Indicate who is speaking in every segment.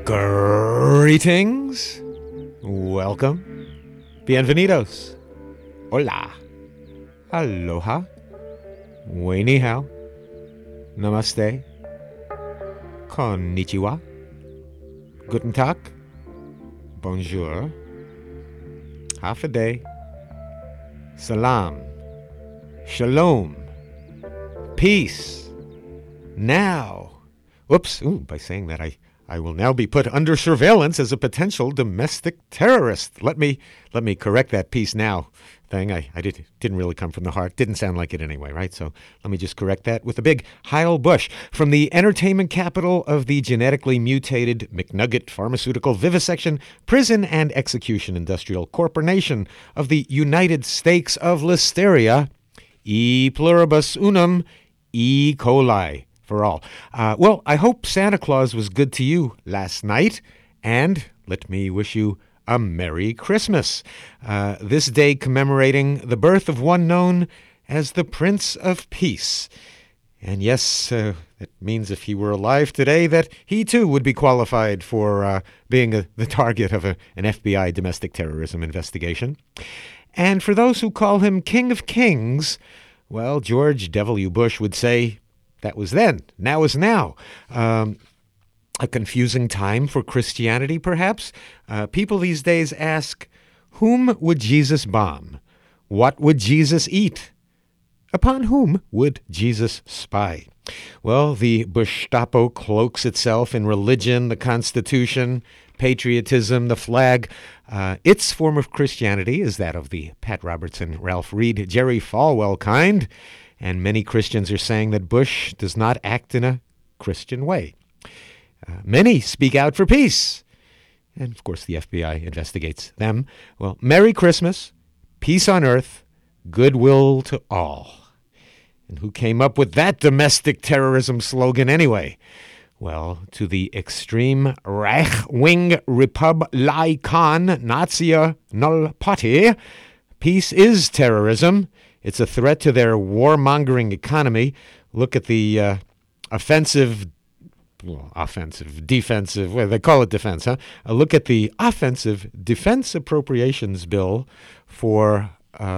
Speaker 1: Greetings. Welcome. Bienvenidos. Hola. Aloha. Wei ni hao. Namaste. Konnichiwa. Guten Tag. Bonjour. Half a day. Salam. Shalom. Peace. Now. Whoops. By saying that, I will now be put under surveillance as a potential domestic terrorist. Let me correct that peace now thing. I didn't really come from the heart. Didn't sound like it anyway, right? So let me just correct that with a big Heil Bush from the entertainment capital of the genetically mutated McNugget Pharmaceutical Vivisection Prison and Execution Industrial Corporation of the United States of Listeria, E pluribus unum, E. coli. For all. Well, I hope Santa Claus was good to you last night, and let me wish you a Merry Christmas. This day commemorating the birth of one known as the Prince of Peace. And yes, that means if he were alive today, that he too would be qualified for being the target of an FBI domestic terrorism investigation. And for those who call him King of Kings, well, George W. Bush would say, that was then. Now is now. A confusing time for Christianity, perhaps. People these days ask, whom would Jesus bomb? What would Jesus eat? Upon whom would Jesus spy? Well, the Gestapo cloaks itself in religion, the Constitution, patriotism, the flag. Its form of Christianity is that of the Pat Robertson, Ralph Reed, Jerry Falwell kind. And many Christians are saying that Bush does not act in a Christian way. Many speak out for peace. And, of course, the FBI investigates them. Well, Merry Christmas, peace on earth, goodwill to all. And who came up with that domestic terrorism slogan anyway? Well, to the extreme Reich-wing Republikan Nazia Null Party, peace is terrorism. It's a threat to their warmongering economy. Look at the defensive, well, they call it defense, huh? Look at the offensive defense appropriations bill for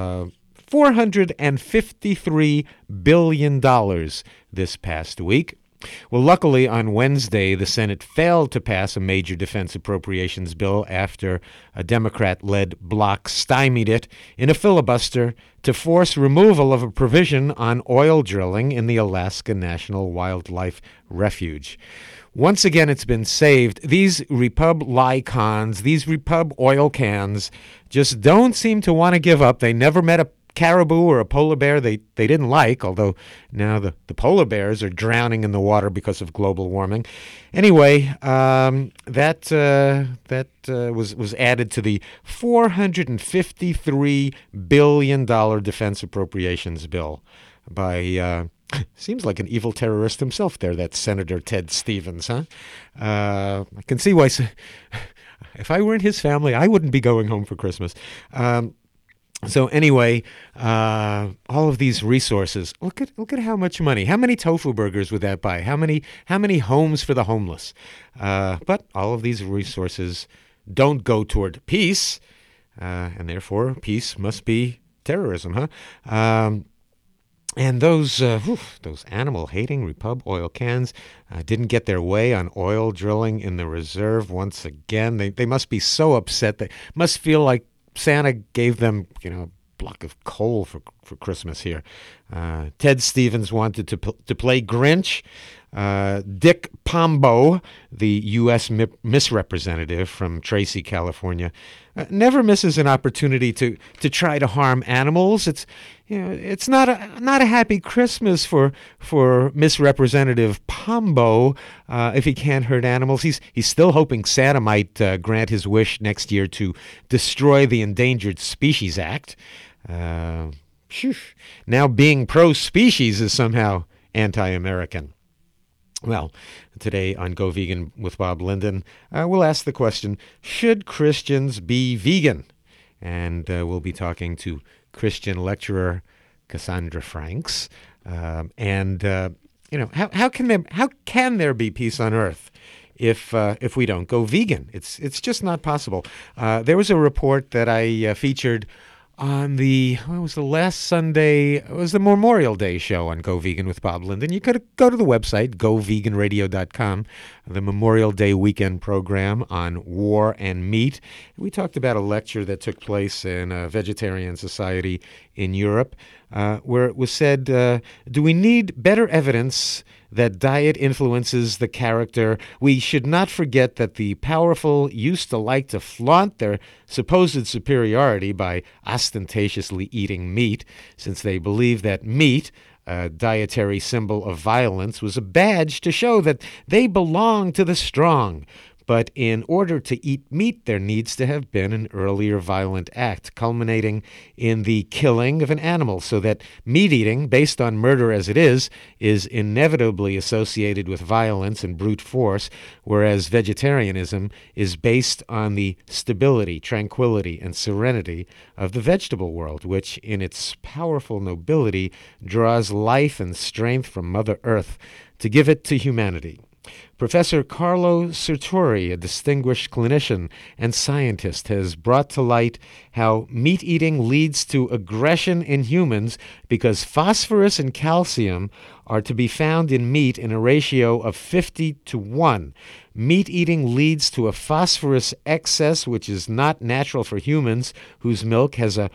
Speaker 1: $453 billion this past week. Well, luckily, on Wednesday, the Senate failed to pass a major defense appropriations bill after a Democrat-led bloc stymied it in a filibuster to force removal of a provision on oil drilling in the Alaska National Wildlife Refuge. Once again, it's been saved. These Republicans, these Repub oil cans, just don't seem to want to give up. They never met a caribou or a polar bear they didn't like, although now the polar bears are drowning in the water because of global warming. Anyway, that was added to the $453 billion defense appropriations bill by seems like an evil terrorist himself there, that Senator Ted Stevens, huh? I can see why. If I were in his family, I wouldn't be going home for Christmas. So anyway, all of these resources, look at how much money. How many tofu burgers would that buy? How many homes for the homeless? But all of these resources don't go toward peace, and therefore peace must be terrorism, huh? And those animal-hating Repub oil cans didn't get their way on oil drilling in the reserve once again. They must be so upset. They must feel like Santa gave them, a block of coal for Christmas here. Ted Stevens wanted to play Grinch. Dick Pombo, the U.S. Miss Representative from Tracy, California, never misses an opportunity to try to harm animals. It's not a happy Christmas for Miss Representative Pombo if he can't hurt animals. He's still hoping Santa might grant his wish next year to destroy the Endangered Species Act. Now being pro-species is somehow anti-American. Well, today on Go Vegan with Bob Linden, we'll ask the question, should Christians be vegan? And we'll be talking to Christian lecturer Cassandra Franks. How can there be peace on earth if we don't go vegan. It's just not possible. There was a report that I featured on what was the last Sunday? It was the Memorial Day show on Go Vegan with Bob Linden. You could go to the website, goveganradio.com, the Memorial Day weekend program on war and meat. We talked about a lecture that took place in a vegetarian society in Europe, where it was said, do we need better evidence that diet influences the character? We should not forget that the powerful used to like to flaunt their supposed superiority by ostentatiously eating meat, since they believed that meat, a dietary symbol of violence, was a badge to show that they belong to the strong. But in order to eat meat, there needs to have been an earlier violent act, culminating in the killing of an animal, so that meat eating, based on murder as it is inevitably associated with violence and brute force, whereas vegetarianism is based on the stability, tranquility, and serenity of the vegetable world, which, in its powerful nobility, draws life and strength from Mother Earth to give it to humanity. Professor Carlo Serturi, a distinguished clinician and scientist, has brought to light how meat eating leads to aggression in humans because phosphorus and calcium are to be found in meat in a ratio of 50-1. Meat eating leads to a phosphorus excess, which is not natural for humans, whose milk has a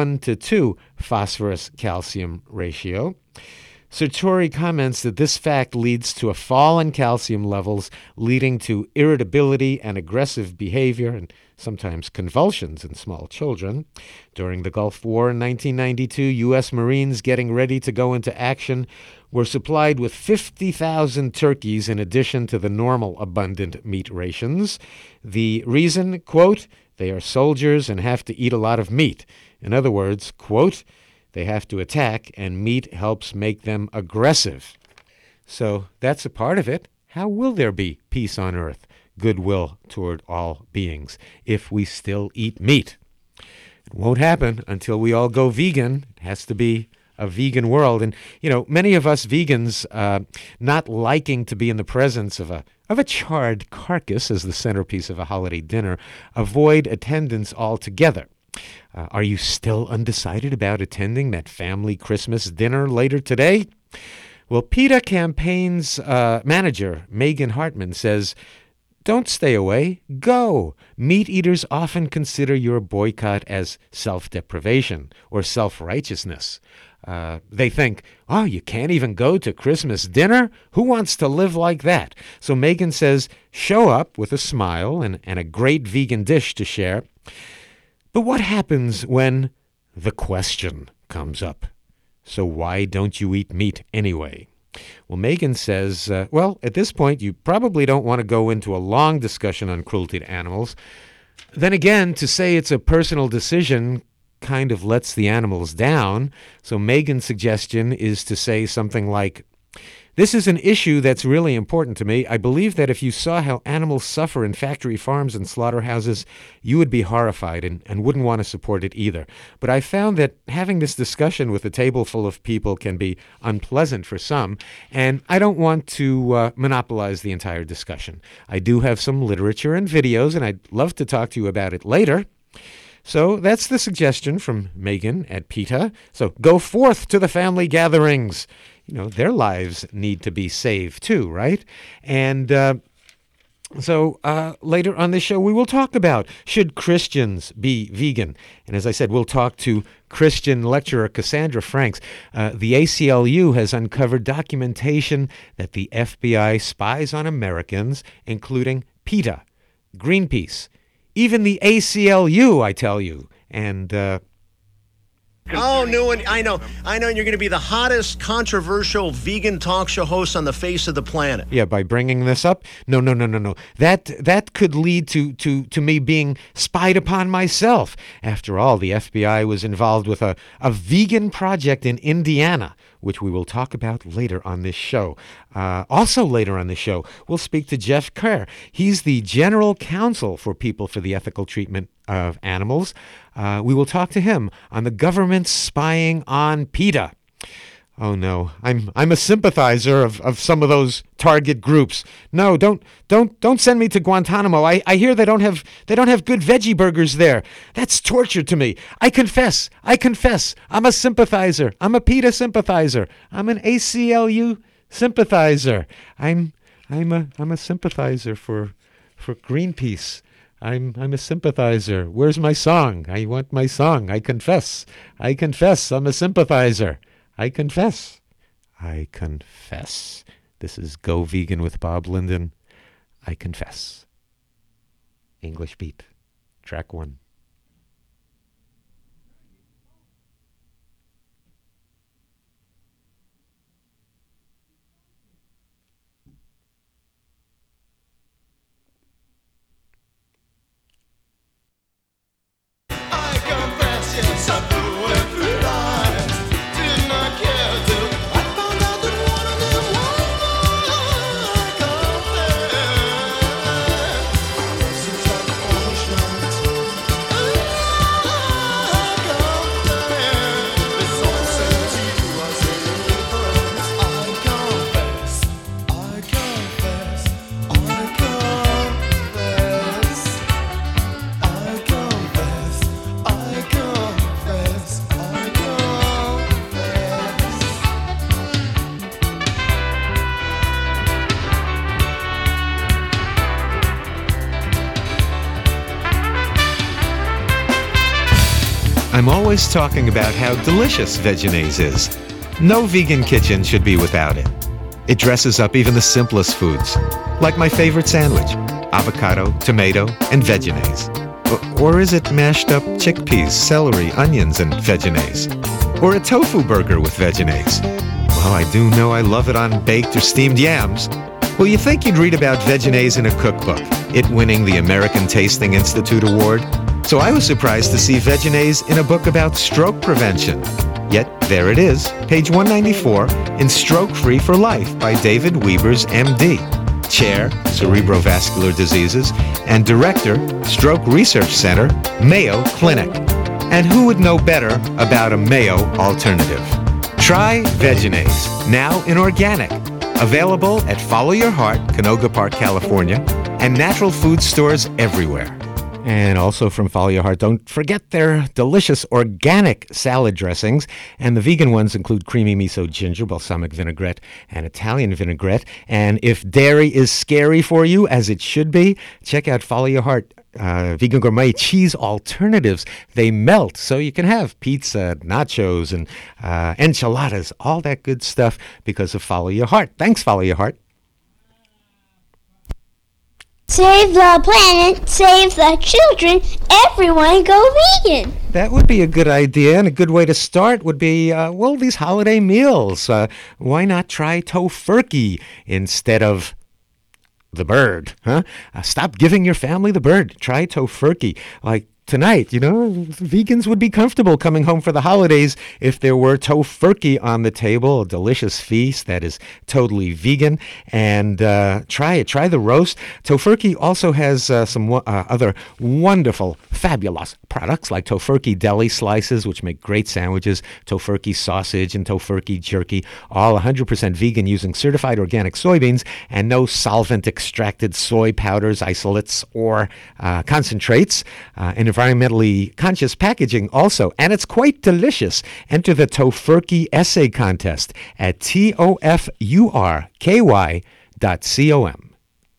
Speaker 1: 1-2 phosphorus-calcium ratio. Serturi comments that this fact leads to a fall in calcium levels, leading to irritability and aggressive behavior and sometimes convulsions in small children. During the Gulf War in 1992, U.S. Marines getting ready to go into action were supplied with 50,000 turkeys in addition to the normal abundant meat rations. The reason, quote, they are soldiers and have to eat a lot of meat. In other words, quote, they have to attack, and meat helps make them aggressive. So that's a part of it. How will there be peace on earth, goodwill toward all beings, if we still eat meat? It won't happen until we all go vegan. It has to be a vegan world. And, many of us vegans, not liking to be in the presence of a charred carcass as the centerpiece of a holiday dinner, avoid attendance altogether. Are you still undecided about attending that family Christmas dinner later today? Well, PETA campaign's manager, Megan Hartman, says, don't stay away, go. Meat eaters often consider your boycott as self-deprivation or self-righteousness. They think, you can't even go to Christmas dinner? Who wants to live like that? So Megan says, show up with a smile and a great vegan dish to share. But what happens when the question comes up? So why don't you eat meat anyway? Well, Megan says, at this point, you probably don't want to go into a long discussion on cruelty to animals. Then again, to say it's a personal decision kind of lets the animals down. So Megan's suggestion is to say something like, this is an issue that's really important to me. I believe that if you saw how animals suffer in factory farms and slaughterhouses, you would be horrified and wouldn't want to support it either. But I found that having this discussion with a table full of people can be unpleasant for some, and I don't want to monopolize the entire discussion. I do have some literature and videos, and I'd love to talk to you about it later. So that's the suggestion from Megan at PETA. So go forth to the family gatherings. Their lives need to be saved too, right? And so later on this show, we will talk about, should Christians be vegan? And as I said, we'll talk to Christian lecturer Cassandra Franks. The ACLU has uncovered documentation that the FBI spies on Americans, including PETA, Greenpeace, even the ACLU, I tell you. And
Speaker 2: Newman, I know. You're going to be the hottest, controversial vegan talk show host on the face of the planet.
Speaker 1: Yeah, by bringing this up? No. That could lead to me being spied upon myself. After all, the FBI was involved with a vegan project in Indiana, which we will talk about later on this show. Also later on this show, we'll speak to Jeff Kerr. He's the General Counsel for People for the Ethical Treatment of Animals. We will talk to him on the government spying on PETA. Oh no, I'm a sympathizer of some of those target groups. No, don't send me to Guantanamo. I hear they don't have good veggie burgers there. That's torture to me. I confess. I'm a sympathizer. I'm a PETA sympathizer. I'm an ACLU sympathizer. I'm a sympathizer for Greenpeace. I'm a sympathizer. Where's my song? I want my song. I confess. I'm a sympathizer. I confess. This is Go Vegan with Bob Linden. I confess. English beat. Track 1.
Speaker 3: I confess, yes, I blew it through lies. Did not care till I found out that one of them was mine. I confess. Seems like punishment. I confess. This all said to you was indifferent. I confess. I confess. I confess. I confess, I confess, I
Speaker 1: I'm always talking about how delicious Vegenaise is. No vegan kitchen should be without it. It dresses up even the simplest foods, like my favorite sandwich, avocado, tomato, and Vegenaise. Or is it mashed up chickpeas, celery, onions, and Vegenaise? Or a tofu burger with Vegenaise? Well, I do know I love it on baked or steamed yams. Well, you think you'd read about Vegenaise in a cookbook, it winning the American Tasting Institute Award. So I was surprised to see Vegenaise in a book about stroke prevention. Yet there it is, page 194, in Stroke Free for Life by David Wiebers, MD, Chair, Cerebrovascular Diseases, and Director, Stroke Research Center, Mayo Clinic. And who would know better about a Mayo alternative? Try Vegenaise, now in organic. Available at Follow Your Heart, Canoga Park, California, and natural food stores everywhere. And also from Follow Your Heart, don't forget their delicious organic salad dressings. And the vegan ones include creamy miso ginger, balsamic vinaigrette, and Italian vinaigrette. And if dairy is scary for you, as it should be, check out Follow Your Heart vegan gourmet cheese alternatives. They melt, so you can have pizza, nachos, and enchiladas, all that good stuff because of Follow Your Heart. Thanks, Follow Your Heart.
Speaker 4: Save the planet, save the children, everyone go vegan.
Speaker 1: That would be a good idea, and a good way to start would be, these holiday meals. Why not try Tofurkey instead of the bird, huh? Stop giving your family the bird. Try Tofurkey. Like tonight, vegans would be comfortable coming home for the holidays if there were Tofurkey on the table, a delicious feast that is totally vegan. And try it. Try the roast. Tofurkey also has some other wonderful, fabulous products like Tofurkey deli slices, which make great sandwiches, Tofurkey sausage, and Tofurkey jerky, all 100% vegan using certified organic soybeans and no solvent-extracted soy powders, isolates, or concentrates. And environmentally conscious packaging also, and it's quite delicious. Enter the Tofurkey essay contest at tofurky.com.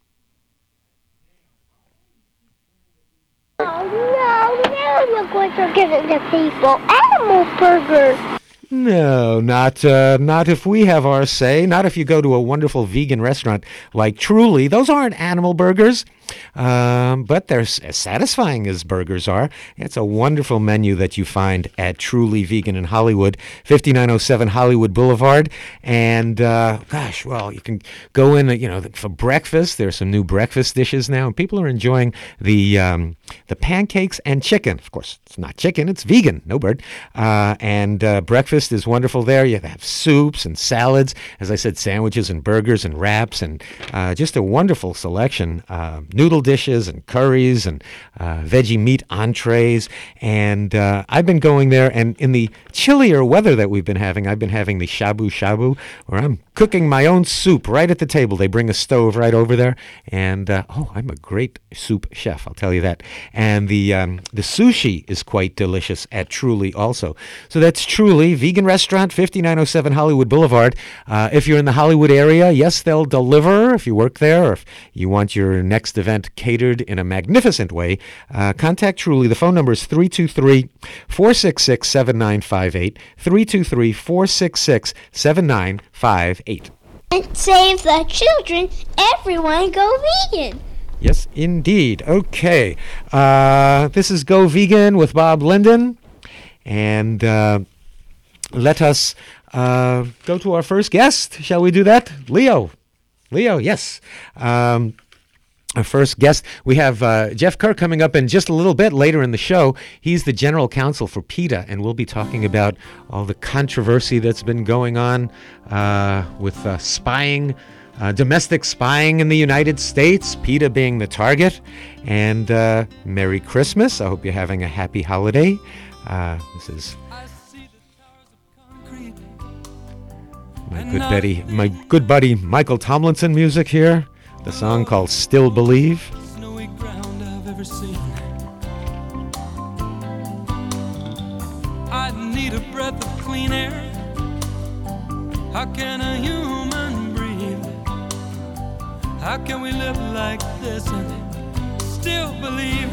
Speaker 4: Oh no, you're going to give it to people. Animal burgers.
Speaker 1: No, not if we have our say. Not if you go to a wonderful vegan restaurant like Truly. Those aren't animal burgers, but they're as satisfying as burgers are. It's a wonderful menu that you find at Truly Vegan in Hollywood, 5907 Hollywood Boulevard. And you can go in, for breakfast. There's some new breakfast dishes now, and people are enjoying the pancakes and chicken. Of course, it's not chicken; it's vegan, no bird. And breakfast is wonderful there. You have soups and salads, as I said, sandwiches and burgers and wraps, and just a wonderful selection. noodle dishes and curries and veggie meat entrees. And I've been going there, and in the chillier weather that we've been having, I've been having the shabu shabu, where I'm cooking my own soup right at the table. They bring a stove right over there, and I'm a great soup chef, I'll tell you that. And the sushi is quite delicious at Truly also. So that's Truly, vegan restaurant, 5907 Hollywood Boulevard. If you're in the Hollywood area, yes, they'll deliver if you work there, or if you want your next event catered in a magnificent way. Contact Truly. The phone number is 323-466-7958, 323-466-7958.
Speaker 4: And save the children. Everyone go vegan.
Speaker 1: Yes, indeed. Okay. This is Go Vegan with Bob Linden. And let us go to our first guest. Shall we do that? Leo, yes. Our first guest, we have Jeff Kerr coming up in just a little bit later in the show. He's the general counsel for PETA, and we'll be talking about all the controversy that's been going on with spying, domestic spying in the United States, PETA being the target. And Merry Christmas. I hope you're having a happy holiday. This is my good buddy Michael Tomlinson music here. The song called Still Believe.
Speaker 5: Snowy ground I've ever seen. I need a breath of clean air. How can a human breathe? How can we live like this and still believe?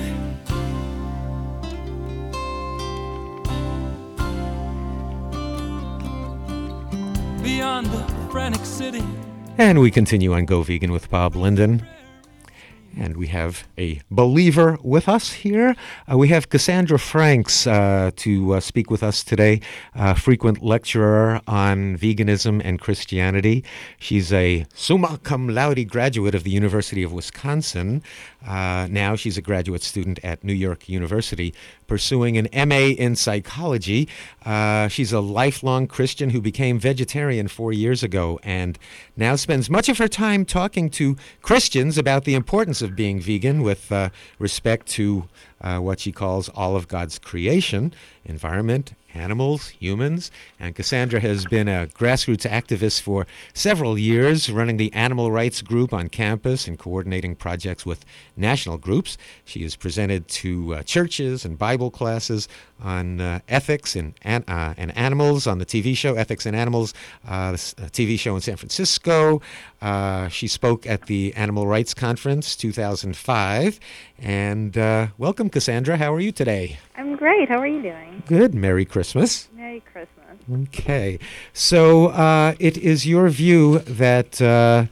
Speaker 5: Beyond the frantic city.
Speaker 1: And we continue on Go Vegan with Bob Linden. And we have a believer with us here. We have Cassandra Franks to speak with us today, frequent lecturer on veganism and Christianity. She's a summa cum laude graduate of the University of Wisconsin. Now she's a graduate student at New York University, pursuing an MA in psychology. She's a lifelong Christian who became vegetarian 4 years ago and now spends much of her time talking to Christians about the importance of being vegan with respect to what she calls all of God's creation, environment, animals, humans. And Cassandra has been a grassroots activist for several years, running the animal rights group on campus and coordinating projects with national groups. She is presented to churches and Bible classes on ethics and animals on the TV show Ethics and Animals, a TV show in San Francisco. She spoke at the Animal Rights Conference 2005. And welcome, Cassandra. How are you today?
Speaker 6: I'm great. How are you doing?
Speaker 1: Good. Merry Christmas.
Speaker 6: Merry Christmas.
Speaker 1: Okay. So it is your view that a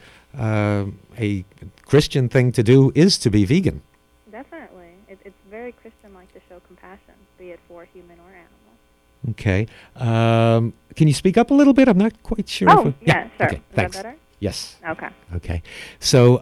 Speaker 1: Christian thing to do is to be vegan.
Speaker 6: Definitely. It's very Christian-like to show compassion, be it for human or animal.
Speaker 1: Okay. Can you speak up a little bit? I'm not quite sure.
Speaker 6: Oh, yeah, sure.
Speaker 1: Okay,
Speaker 6: Is
Speaker 1: thanks.
Speaker 6: that better?
Speaker 1: Yes.
Speaker 6: Okay.
Speaker 1: Okay. So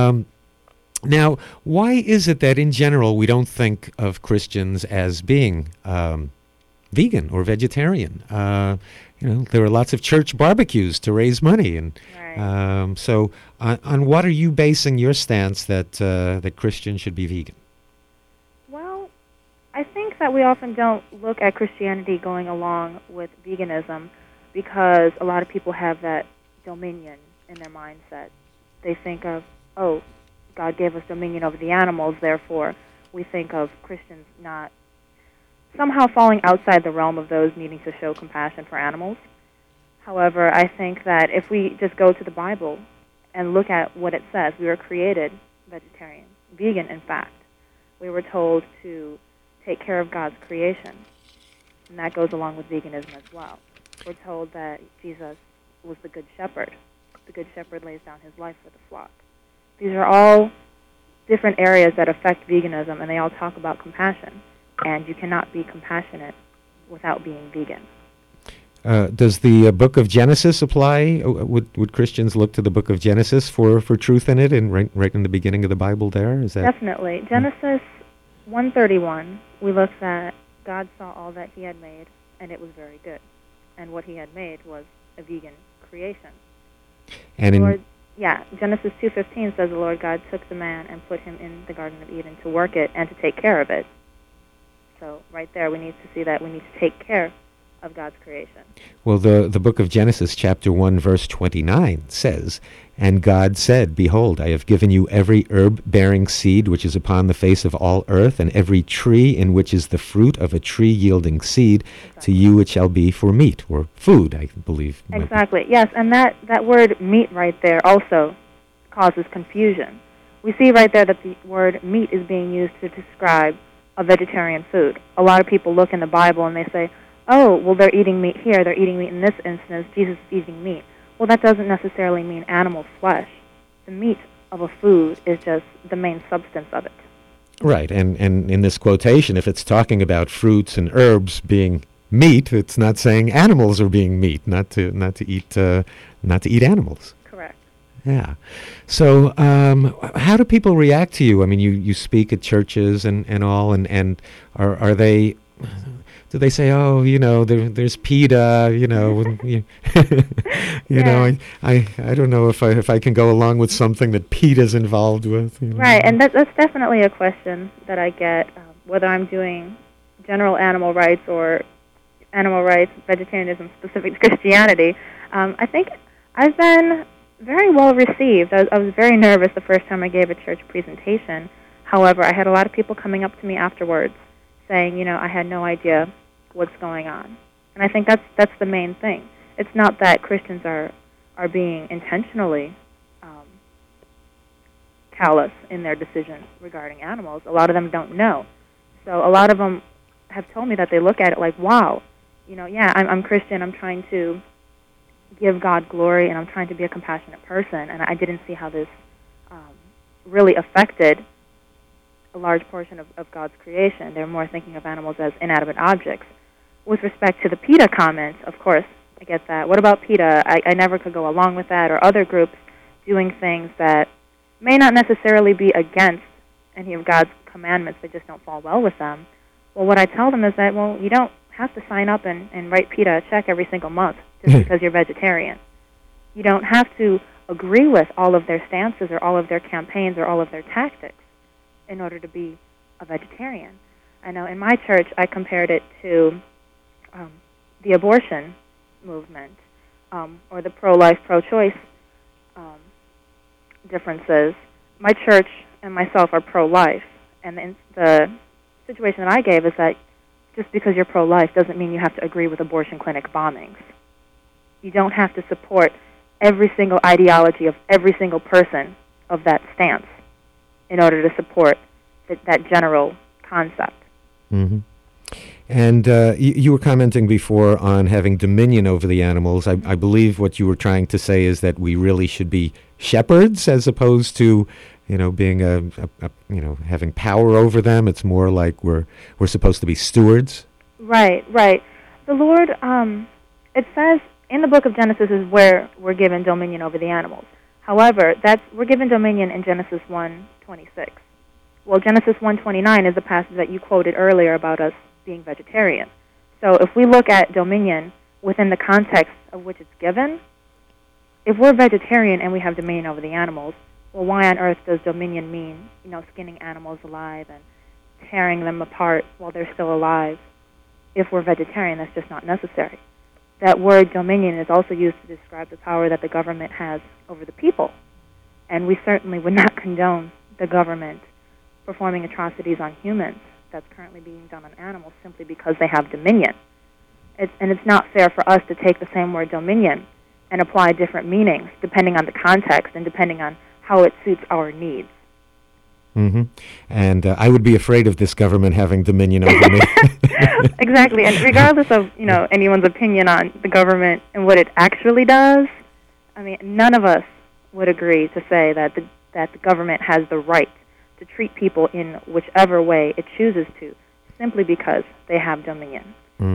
Speaker 1: now, why is it that in general we don't think of Christians as being vegan or vegetarian? There are lots of church barbecues to raise money, and
Speaker 6: Right.
Speaker 1: so on what are you basing your stance that that Christians should be vegan?
Speaker 6: Well, I think that we often don't look at Christianity going along with veganism because a lot of people have that dominion in their mindset. They think of, oh, God gave us dominion over the animals, therefore we think of Christians not somehow falling outside the realm of those needing to show compassion for animals. However, I think that if we just go to the Bible and look at what it says, we were created vegetarian, vegan in fact. We were told to take care of God's creation, and that goes along with veganism as well. We're told that Jesus was the Good Shepherd. The Good Shepherd lays down his life for the flock. These are all different areas that affect veganism, and they all talk about compassion. And you cannot be compassionate without being vegan.
Speaker 1: Does the book of Genesis apply? Would Christians look to the book of Genesis for truth in it, and right in the beginning of the Bible there? Is that
Speaker 6: Definitely. Genesis 1:31, we looked at God saw all that he had made, and it was very good. And what he had made was a vegan creation.
Speaker 1: and in
Speaker 6: Lord, Yeah, Genesis 2:15 says the Lord God took the man and put him in the Garden of Eden to work it and to take care of it. So right there, we need to see that we need to take care of God's creation.
Speaker 1: Well, the book of Genesis, chapter 1, verse 29 says, "And God said, Behold, I have given you every herb-bearing seed which is upon the face of all earth, and every tree in which is the fruit of a tree yielding seed, to you it shall be for meat," or food, I believe. might be.
Speaker 6: Exactly, yes, and that word meat right there also causes confusion. We see right there that the word meat is being used to describe a vegetarian food. A lot of people look in the Bible and they say, oh, well, they're eating meat here, they're eating meat in this instance, Jesus is eating meat. Well, that doesn't necessarily mean animal flesh. The meat of a food is just the main substance of it.
Speaker 1: Right, and in this quotation, if it's talking about fruits and herbs being meat, it's not saying animals are being meat, not to eat animals.
Speaker 6: Correct.
Speaker 1: Yeah. So how do people react to you? I mean, you speak at churches and all, and are they... Do they say, oh, there's PETA, and you know, I don't know if I can go along with something that PETA's involved with.
Speaker 6: Right, and that's definitely a question that I get, whether I'm doing general animal rights or animal rights, vegetarianism specific to Christianity. I think I've been very well received. I was very nervous the first time I gave a church presentation. However, I had a lot of people coming up to me afterwards saying, I had no idea what's going on. And I think that's the main thing. It's not that Christians are being intentionally callous in their decisions regarding animals. A lot of them don't know. So a lot of them have told me that they look at it like, wow, I'm Christian, I'm trying to give God glory, and I'm trying to be a compassionate person, and I didn't see how this really affected a large portion of God's creation. They're more thinking of animals as inanimate objects. With respect to the PETA comments, of course, I get that. What about PETA? I never could go along with that, or other groups doing things that may not necessarily be against any of God's commandments, they just don't fall well with them. Well, what I tell them is that, well, you don't have to sign up and write PETA a check every single month just because you're vegetarian. You don't have to agree with all of their stances or all of their campaigns or all of their tactics in order to be a vegetarian. I know in my church I compared it to the abortion movement or the pro-life, pro-choice differences. My church and myself are pro-life, and the situation that I gave is that just because you're pro-life doesn't mean you have to agree with abortion clinic bombings. You don't have to support every single ideology of every single person of that stance in order to support that general concept.
Speaker 1: Mm-hmm. And you were commenting before on having dominion over the animals. I believe what you were trying to say is that we really should be shepherds as opposed to, being having power over them. It's more like we're supposed to be stewards. Right.
Speaker 6: The Lord, it says in the book of Genesis is where we're given dominion over the animals. However, we're given dominion in Genesis 1:26. Well, Genesis 1:29 is the passage that you quoted earlier about us being vegetarian. So if we look at dominion within the context of which it's given, if we're vegetarian and we have dominion over the animals, well, why on earth does dominion mean, skinning animals alive and tearing them apart while they're still alive? If we're vegetarian, that's just not necessary. That word dominion is also used to describe the power that the government has over the people. And we certainly would not condone the government performing atrocities on humans that's currently being done on animals simply because they have dominion. It's not fair for us to take the same word dominion and apply different meanings depending on the context and depending on how it suits our needs.
Speaker 1: Mm-hmm. And I would be afraid of this government having dominion over me.
Speaker 6: Exactly. And regardless of, anyone's opinion on the government and what it actually does, I mean, none of us would agree to say that the government has the right to treat people in whichever way it chooses to, simply because they have dominion.
Speaker 1: Mm.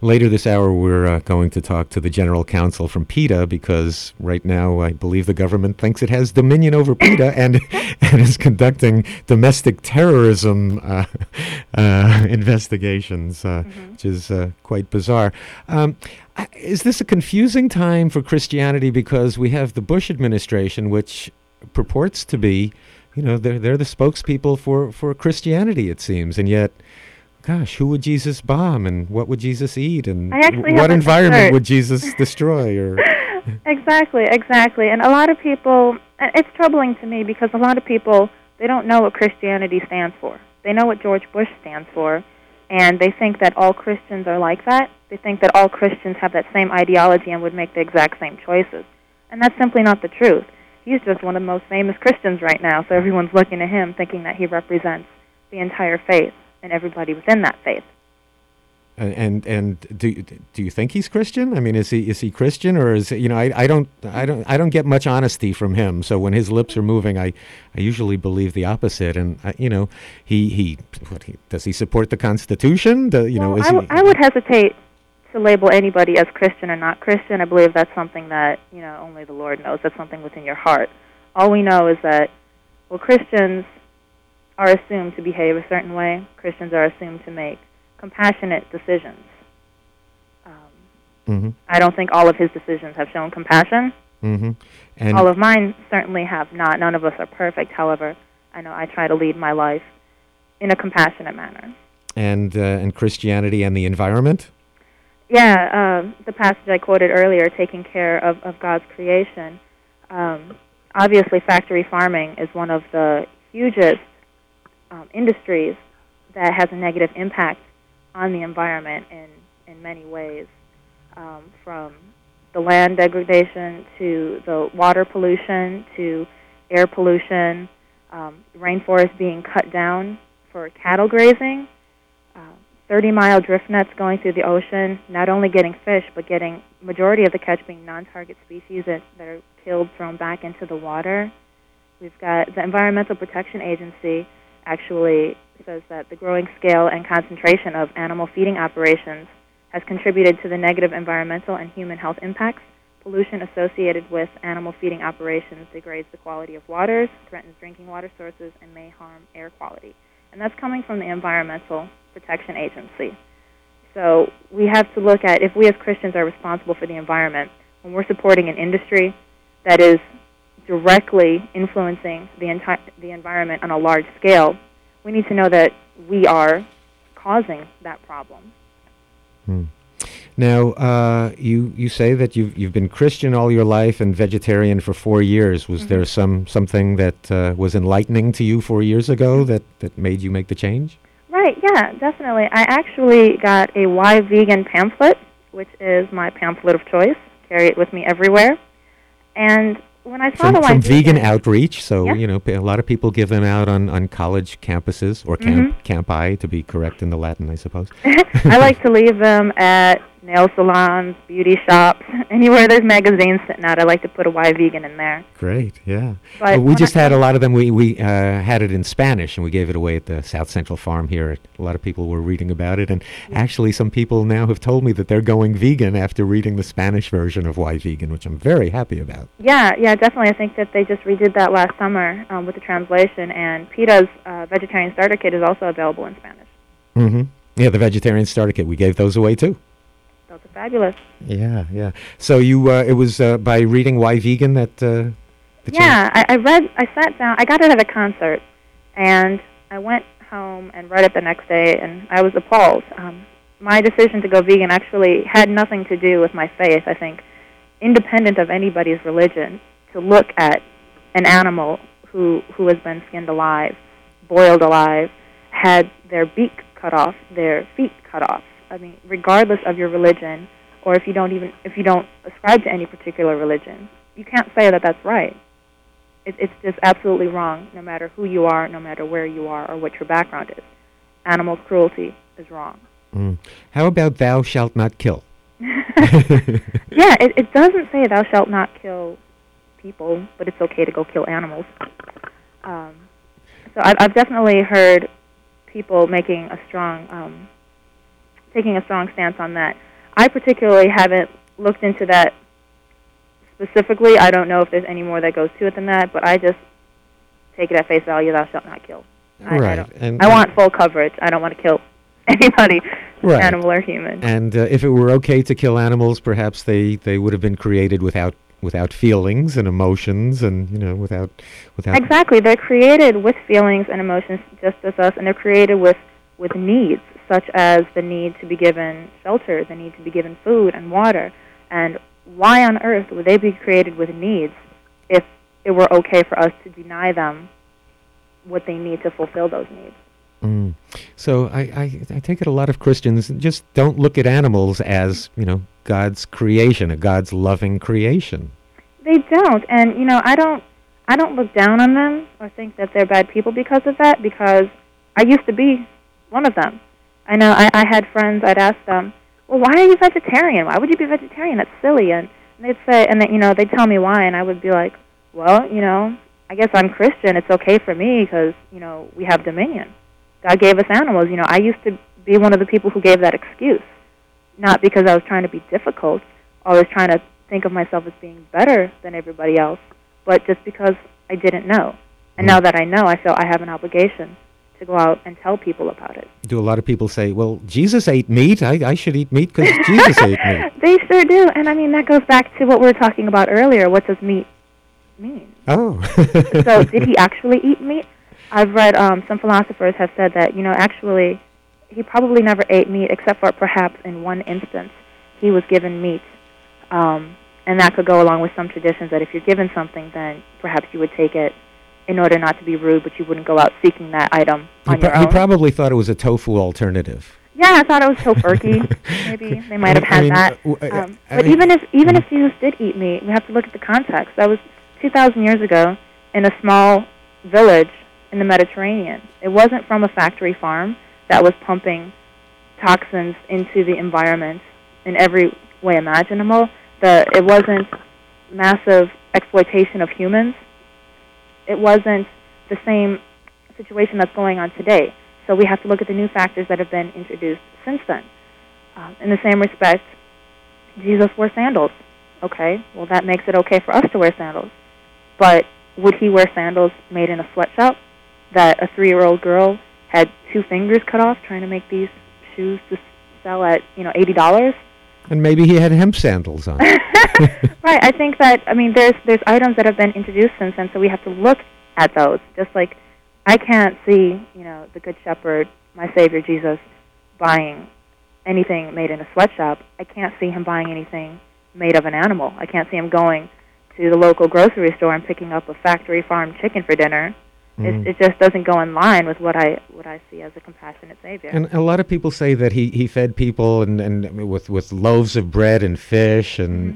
Speaker 1: Later this hour, we're going to talk to the general counsel from PETA because right now I believe the government thinks it has dominion over PETA and is conducting domestic terrorism investigations, which is quite bizarre. Is this a confusing time for Christianity because we have the Bush administration, which purports to be, they're the spokespeople for Christianity, it seems, and yet, gosh, who would Jesus bomb, and what would Jesus eat, and
Speaker 6: I actually
Speaker 1: what
Speaker 6: have a
Speaker 1: environment
Speaker 6: shirt.
Speaker 1: would Jesus destroy? Or
Speaker 6: Exactly. And a lot of people, it's troubling to me because a lot of people, they don't know what Christianity stands for. They know what George Bush stands for, and they think that all Christians are like that. They think that all Christians have that same ideology and would make the exact same choices. And that's simply not the truth. He's just one of the most famous Christians right now, so everyone's looking to him thinking that he represents the entire faith and everybody within that faith.
Speaker 1: and do you think he's Christian? I mean, is he Christian, or is I don't get much honesty from him. So when his lips are moving, I usually believe the opposite. And he does he support the Constitution?
Speaker 6: I would hesitate to label anybody as Christian or not Christian. I believe that's something that only the Lord knows. That's something within your heart. All we know is that Christians are assumed to behave a certain way. Christians are assumed to make compassionate decisions. I don't think all of his decisions have shown compassion.
Speaker 1: And
Speaker 6: All of mine certainly have not. None of us are perfect. However, I know I try to lead my life in a compassionate manner.
Speaker 1: And Christianity and the environment?
Speaker 6: Yeah, the passage I quoted earlier, taking care of God's creation. Obviously, factory farming is one of the hugest industries that has a negative impact on the environment in many ways, from the land degradation to the water pollution to air pollution, rainforests being cut down for cattle grazing, 30-mile drift nets going through the ocean, not only getting fish, but getting majority of the catch being non-target species that are killed, thrown back into the water. We've got the Environmental Protection Agency actually says that the growing scale and concentration of animal feeding operations has contributed to the negative environmental and human health impacts. Pollution associated with animal feeding operations degrades the quality of waters, threatens drinking water sources, and may harm air quality. And that's coming from the Environmental Protection Agency. So we have to look at, if we as Christians are responsible for the environment, when we're supporting an industry that is directly influencing the environment on a large scale, we need to know that we are causing that problem.
Speaker 1: Now, you say that you've been Christian all your life and vegetarian for 4 years. Was there something that was enlightening to you 4 years ago that made you make the change?
Speaker 6: Right, yeah, definitely. I actually got a Why Vegan pamphlet, which is my pamphlet of choice. Carry it with me everywhere. And when I saw the Why
Speaker 1: From Vegan
Speaker 6: Vegan
Speaker 1: Outreach, so
Speaker 6: Yeah.
Speaker 1: a lot of people give them out on college campuses, or campi, to be correct in the Latin, I suppose.
Speaker 6: I like to leave them at nail salons, beauty shops, anywhere there's magazines sitting out. I like to put a Why Vegan in there.
Speaker 1: Great, yeah.
Speaker 6: But
Speaker 1: We
Speaker 6: when
Speaker 1: just
Speaker 6: I-
Speaker 1: had a lot of them. We had it in Spanish, and we gave it away at the South Central Farm here. A lot of people were reading about it, and actually some people now have told me that they're going vegan after reading the Spanish version of Why Vegan, which I'm very happy about.
Speaker 6: Yeah, definitely. I think that they just redid that last summer with the translation, and PETA's Vegetarian Starter Kit is also available in Spanish.
Speaker 1: Yeah, the Vegetarian Starter Kit, we gave those away too.
Speaker 6: Those are fabulous.
Speaker 1: Yeah. So it was by reading Why Vegan that
Speaker 6: Yeah, I sat down, I got it at a concert, and I went home and read it the next day, and I was appalled. My decision to go vegan actually had nothing to do with my faith. I think, independent of anybody's religion, to look at an animal who has been skinned alive, boiled alive, had their beak cut off, their feet cut off. I mean, regardless of your religion, or if you don't ascribe to any particular religion, you can't say that that's right. It's just absolutely wrong, no matter who you are, no matter where you are, or what your background is. Animal cruelty is wrong.
Speaker 1: How about thou shalt not kill?
Speaker 6: Yeah, it doesn't say thou shalt not kill people, but it's okay to go kill animals. So I've definitely heard people taking a strong stance on that. I particularly haven't looked into that specifically. I don't know if there's any more that goes to it than that, but I just take it at face value, thou shalt not kill.
Speaker 1: Right.
Speaker 6: I want full coverage. I don't want to kill anybody,
Speaker 1: Right.
Speaker 6: animal or human.
Speaker 1: And if it were okay to kill animals, perhaps they would have been created without feelings and emotions, and without.
Speaker 6: Exactly. They're created with feelings and emotions just as us, and they're created with needs, such as the need to be given shelter, the need to be given food and water. And why on earth would they be created with needs if it were okay for us to deny them what they need to fulfill those needs?
Speaker 1: Mm. So I take it a lot of Christians just don't look at animals as, God's creation, God's loving creation.
Speaker 6: They don't, and I don't look down on them or think that they're bad people because of that, because I used to be one of them. I know I had friends, I'd ask them, well, why are you vegetarian? Why would you be vegetarian? That's silly. And they'd say, and they'd tell me why, and I would be like, well, I guess I'm Christian. It's okay for me because, we have dominion. God gave us animals. I used to be one of the people who gave that excuse, not because I was trying to be difficult, or I was trying to think of myself as being better than everybody else, but just because I didn't know. And now that I know, I feel I have an obligation to go out and tell people about it.
Speaker 1: Do a lot of people say, well, Jesus ate meat, I should eat meat because Jesus ate meat?
Speaker 6: They sure do. And that goes back to what we were talking about earlier. What does meat mean?
Speaker 1: Oh.
Speaker 6: So did he actually eat meat? I've read some philosophers have said that, actually, he probably never ate meat except for perhaps in one instance he was given meat. And that could go along with some traditions that if you're given something, then perhaps you would take it in order not to be rude, but you wouldn't go out seeking that item on your own.
Speaker 1: He probably thought it was a tofu alternative.
Speaker 6: Yeah, I thought it was tofurkey. Maybe they might have had that. But even if Jesus did eat meat, we have to look at the context. That was 2,000 years ago in a small village in the Mediterranean. It wasn't from a factory farm that was pumping toxins into the environment in every way imaginable. It wasn't massive exploitation of humans. It wasn't the same situation that's going on today. So we have to look at the new factors that have been introduced since then. In the same respect, Jesus wore sandals. Okay, well, that makes it okay for us to wear sandals. But would he wear sandals made in a sweatshop that a 3-year-old girl had 2 fingers cut off trying to make these shoes to sell at, $80?
Speaker 1: And maybe he had hemp sandals on.
Speaker 6: Right. I think that, there's items that have been introduced since then, so we have to look at those. Just like I can't see, the Good Shepherd, my Savior Jesus, buying anything made in a sweatshop. I can't see him buying anything made of an animal. I can't see him going to the local grocery store and picking up a factory farm chicken for dinner. It just doesn't go in line with what I see as a compassionate Savior.
Speaker 1: And a lot of people say that he fed people and with loaves of bread and fish and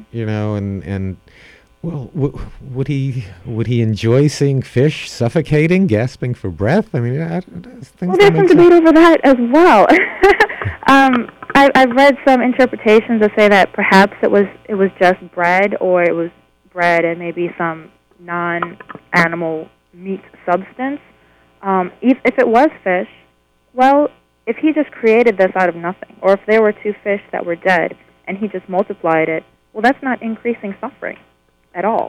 Speaker 1: well, would he enjoy seeing fish suffocating, gasping for breath?
Speaker 6: There's some debate over that as well. I've read some interpretations that say that perhaps it was just bread, or it was bread and maybe some non-animal meat substance. If it was fish, well, if he just created this out of nothing, or if there were 2 fish that were dead and he just multiplied it, well, that's not increasing suffering at all.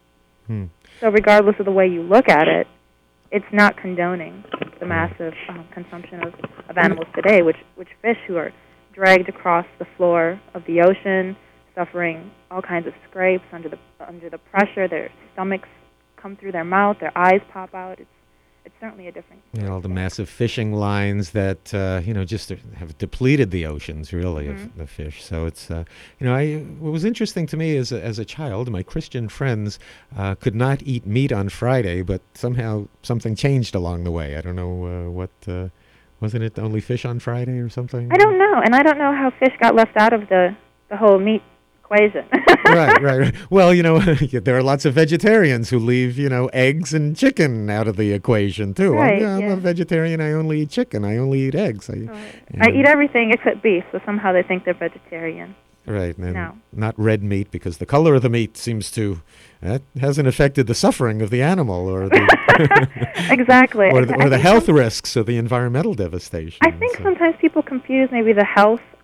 Speaker 6: So regardless of the way you look at it, it's not condoning the massive consumption of animals today, which fish who are dragged across the floor of the ocean, suffering all kinds of scrapes under the pressure, their stomachs come through their mouth, their eyes pop out. It's certainly a different.
Speaker 1: All the massive fishing lines that just have depleted the oceans, really, of the fish. So it's what was interesting to me as a child, my Christian friends could not eat meat on Friday, but somehow something changed along the way. I don't know what. Wasn't it only fish on Friday or something?
Speaker 6: I don't know, and I don't know how fish got left out of the whole meat equation.
Speaker 1: Right. Well, there are lots of vegetarians who leave, eggs and chicken out of the equation, too.
Speaker 6: Right,
Speaker 1: I'm a vegetarian. I only eat chicken. I only eat eggs.
Speaker 6: I eat everything except beef, so somehow they think they're vegetarian.
Speaker 1: Right. And not red meat, because the color of the meat seems to... That hasn't affected the suffering of the animal or the...
Speaker 6: Exactly.
Speaker 1: or the health risks or the environmental devastation.
Speaker 6: I think sometimes people confuse maybe the health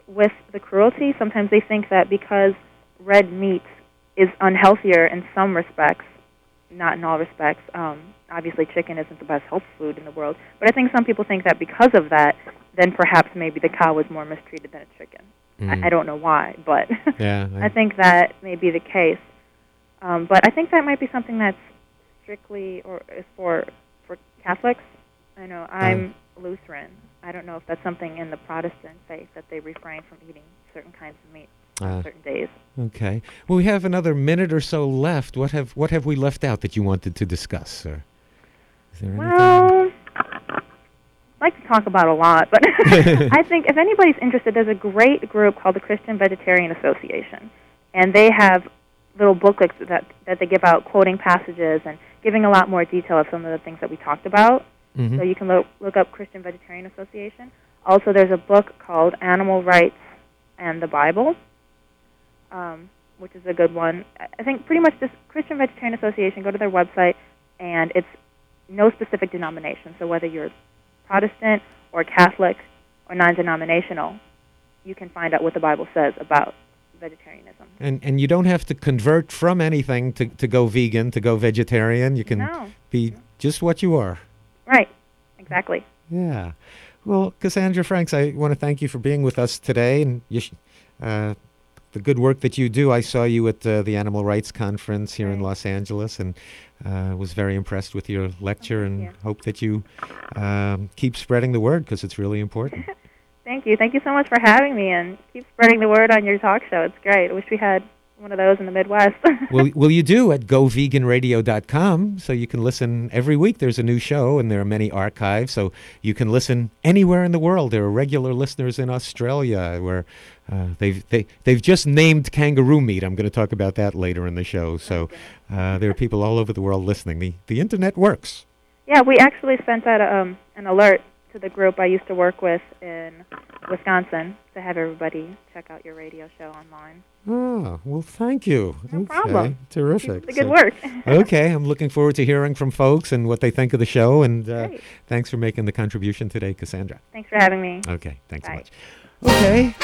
Speaker 6: with the cruelty, sometimes they think that because red meat is unhealthier in some respects, not in all respects. Obviously, chicken isn't the best health food in the world, but I think some people think that because of that, then perhaps maybe the cow was more mistreated than a chicken. I don't know why, but
Speaker 1: Yeah,
Speaker 6: I think that may be the case. But I think that might be something that's strictly or is for Catholics. I know I'm Lutheran. I don't know if that's something in the Protestant faith that they refrain from eating certain kinds of meat on certain days.
Speaker 1: Okay. Well, we have another minute or so left. What have we left out that you wanted to discuss, sir? Is there anything?
Speaker 6: Well, I like to talk about a lot, but I think if anybody's interested, there's a great group called the Christian Vegetarian Association, and they have little booklets that they give out quoting passages and giving a lot more detail of some of the things that we talked about.
Speaker 1: Mhm.
Speaker 6: So you can look up Christian Vegetarian Association. Also, there's a book called Animal Rights and the Bible, which is a good one. I think pretty much this Christian Vegetarian Association, go to their website, and it's no specific denomination. So whether you're Protestant or Catholic or non-denominational, you can find out what the Bible says about vegetarianism.
Speaker 1: And you don't have to convert from anything to go vegan, to go vegetarian. You can
Speaker 6: No.
Speaker 1: be just what you are.
Speaker 6: Right, exactly.
Speaker 1: Yeah. Well, Cassandra Franks, I want to thank you for being with us today, and the good work that you do. I saw you at the Animal Rights Conference here in
Speaker 6: Right.
Speaker 1: Los Angeles, and was very impressed with your lecture, and
Speaker 6: you.
Speaker 1: hope that you keep spreading the word, because it's really important.
Speaker 6: Thank you. Thank you so much for having me, and keep spreading the word on your talk show. It's great. I wish we had one of those in the Midwest.
Speaker 1: Well, you do at goveganradio.com, so you can listen every week. There's a new show, and there are many archives, so you can listen anywhere in the world. There are regular listeners in Australia where they've just named kangaroo meat. I'm going to talk about that later in the show. So there are people all over the world listening. The internet works.
Speaker 6: Yeah, we actually sent out an alert to the group I used to work with in Wisconsin to have everybody check out your radio show online.
Speaker 1: Oh, well, thank you.
Speaker 6: No problem.
Speaker 1: Terrific.
Speaker 6: It's the good work.
Speaker 1: Okay, I'm looking forward to hearing from folks and what they think of the show. And
Speaker 6: Great.
Speaker 1: thanks for making the contribution today, Cassandra.
Speaker 6: Thanks for having me.
Speaker 1: Okay, thanks
Speaker 6: Bye.
Speaker 1: so much. Okay.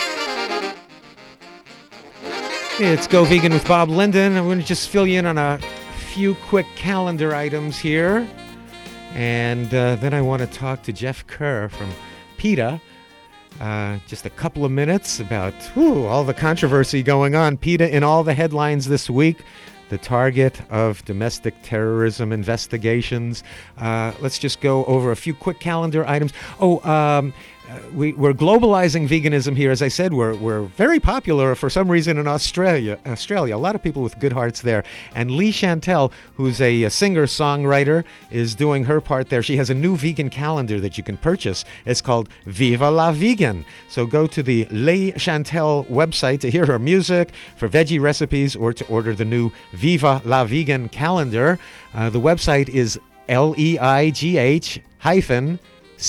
Speaker 1: It's Go Vegan with Bob Linden. I'm going to just fill you in on a few quick calendar items here. And then I want to talk to Jeff Kerr from PETA. Just a couple of minutes about all the controversy going on. PETA in all the headlines this week. The target of domestic terrorism investigations. Let's just go over a few quick calendar items. We're globalizing veganism here. As I said, we're very popular for some reason in Australia. A lot of people with good hearts there. And Lee Chantel, who's a singer-songwriter, is doing her part there. She has a new vegan calendar that you can purchase. It's called Viva la Vegan. So go to the Lee Chantel website to hear her music, for veggie recipes, or to order the new Viva la Vegan calendar. The website is leigh-CHANTELLE.com,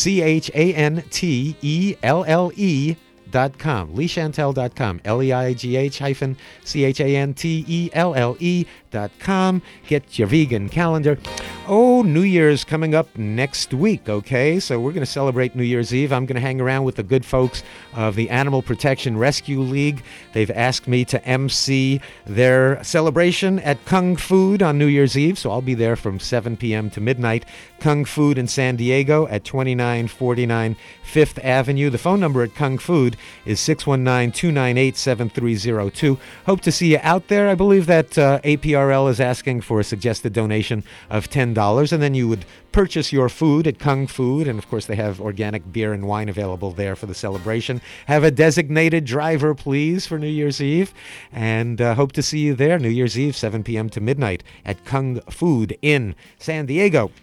Speaker 1: leighantel.com, leigh-CHANTELLE.com. Get your vegan calendar. Oh, New Year's coming up next week, okay? So we're going to celebrate New Year's Eve. I'm going to hang around with the good folks of the Animal Protection Rescue League. They've asked me to MC their celebration at Kung Food on New Year's Eve, so I'll be there from 7 p.m. to midnight. Kung Food in San Diego at 2949 5th Avenue. The phone number at Kung Food is 619-298-7302. Hope to see you out there. I believe that APRL is asking for a suggested donation of $10, and then you would purchase your food at Kung Food, and of course they have organic beer and wine available there for the celebration. Have a designated driver, please, for New Year's Eve, and hope to see you there New Year's Eve, 7 p.m. to midnight at Kung Food in San Diego.